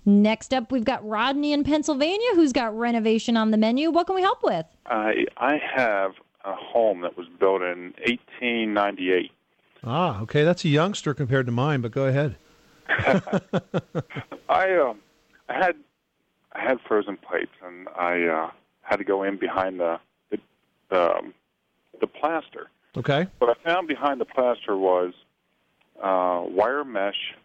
Next up, we've got Rodney in Pennsylvania, who's got renovation on the menu. What can we help with? I have a home that was built in 1898. Ah, okay. That's a youngster compared to mine, but go ahead. I had frozen pipes, and I had to go in behind the plaster. Okay. What I found behind the plaster was wire mesh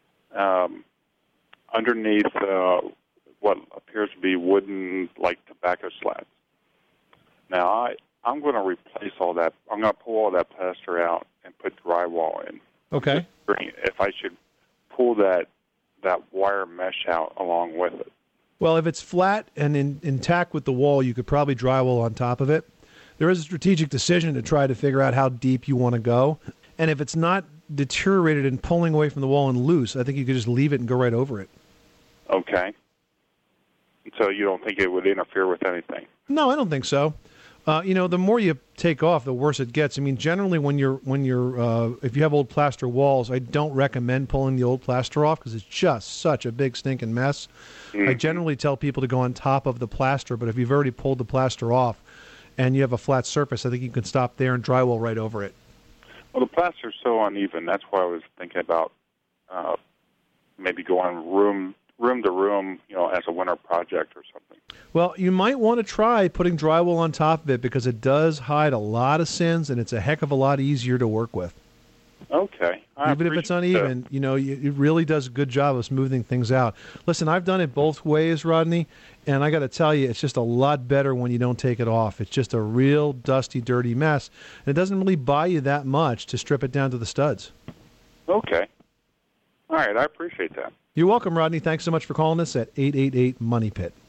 underneath what appears to be wooden, like tobacco slats. Now, I'm going to replace all that. I'm going to pull all that plaster out and put drywall in. Okay. If I should pull that wire mesh out along with it. Well, if it's flat and intact with the wall, you could probably drywall on top of it. There is a strategic decision to try to figure out how deep you want to go. And if it's not deteriorated and pulling away from the wall and loose, I think you could just leave it and go right over it. Okay. So you don't think it would interfere with anything? No, I don't think so. The more you take off, the worse it gets. I mean, generally, when you're if you have old plaster walls, I don't recommend pulling the old plaster off because it's just such a big stinking mess. Mm-hmm. I generally tell people to go on top of the plaster, but if you've already pulled the plaster off and you have a flat surface, I think you can stop there and drywall right over it. Well, the plaster's so uneven. That's why I was thinking about maybe going room to room, as a winter project or something. Well, you might want to try putting drywall on top of it because it does hide a lot of sins, and it's a heck of a lot easier to work with. Okay. Even if it's uneven, it really does a good job of smoothing things out. Listen, I've done it both ways, Rodney, and I got to tell you, it's just a lot better when you don't take it off. It's just a real dusty, dirty mess, and it doesn't really buy you that much to strip it down to the studs. Okay. All right, I appreciate that. You're welcome, Rodney. Thanks so much for calling us at 888-MONEY-PIT.